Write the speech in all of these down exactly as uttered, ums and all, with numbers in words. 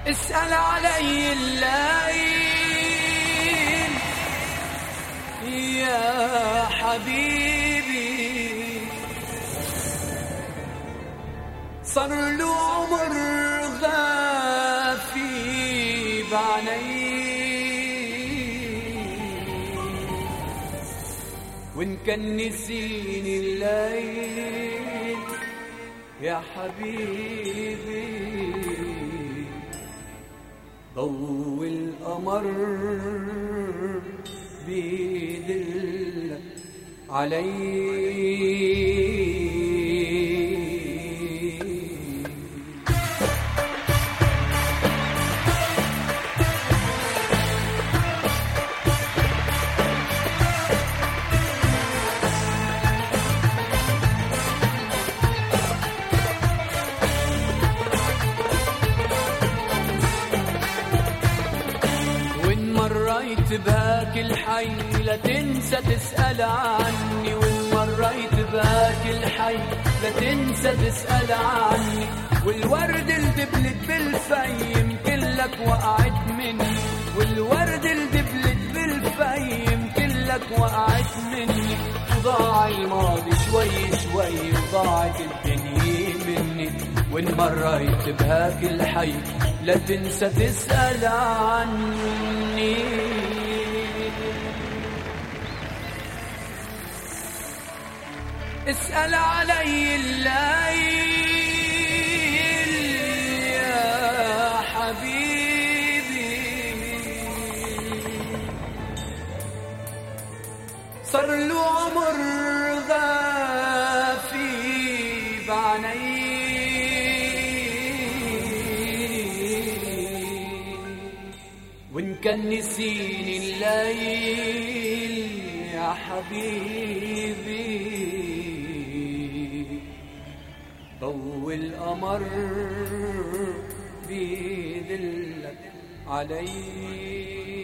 اسأل علي الليل يا حبيبي، صار له عمر غافي بعيني، وإن كان نسيني الليل يا حبيبي، ضوء القمر بيدل علي. مريت بهاك الحي لا تنسى تسأل عني، وإن مريت بهاك الحي لا تنسى تسأل عني، والورد الدبلت بالفيم كلك وقعت مني، والورد الدبلت بالفيم كلك وقعت مني، وضاع الماضي شوي شوي وضاعت الدنيا مني، وإن مريت بهاك الحي لا تنسى تسأل عني. اسأل علي الليل يا حبيبي، صار له عمر غافي بعيني، وإن كان نسيني الليل يا حبيبي، ضوء القمر بيدلك علي.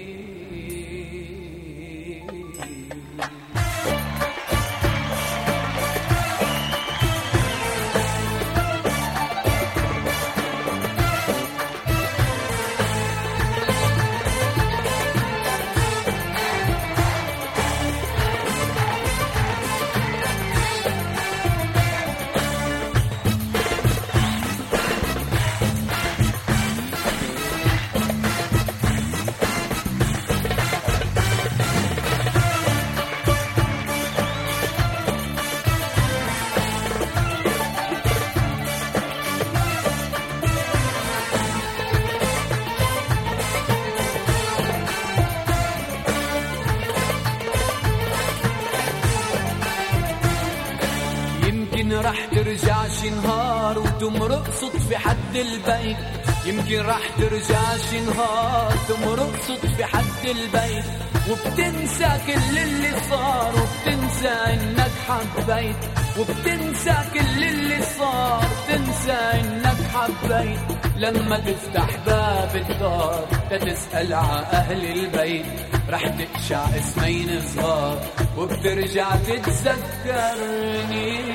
يمكن رح ترجع شي نهار وتمرق صدفة حد البيت، يمكن رح ترجع شي نهار تمرق صدفة حد البيت، وبتنسى كل اللي صار وبتنسى انك حبيت، وبتنسى كل اللي صار تنسى انك حبيت، لما تفتح باب الدار تتسأل ع اهل البيت رح تقشع اسمين صغار وبترجع تتذكرني.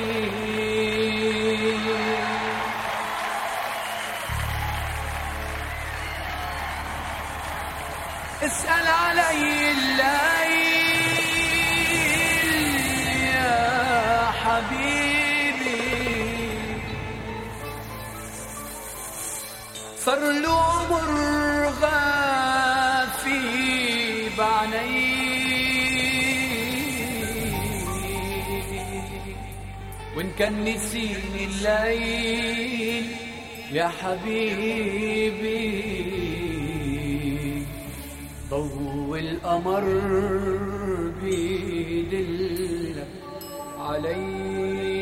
اسأل علي الليل يا حبيبي، صار له عمر غافي بعيني، وإن كان نسيني الليل يا حبيبي، ضوء القمر بيدلك علي.